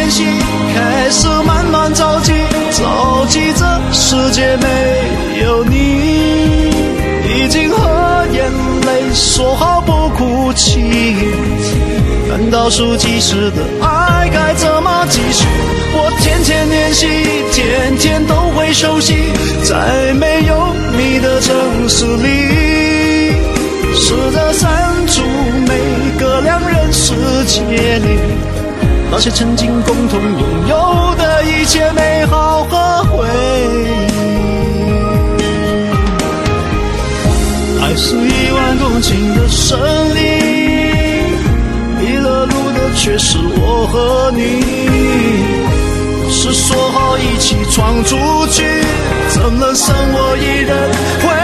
联系，开始慢慢着急，着急这世界没有你，已经和眼泪说好不哭泣，难道数计时的爱该怎么继续？我天天练习，天天都会熟悉，在没有你的城市里，试着删除每个两人世界里那些曾经共同拥有的一切美好和回忆。爱是10000公顷的森林，迷了路的却是我和你，是说好一起闯出去，怎能剩我一人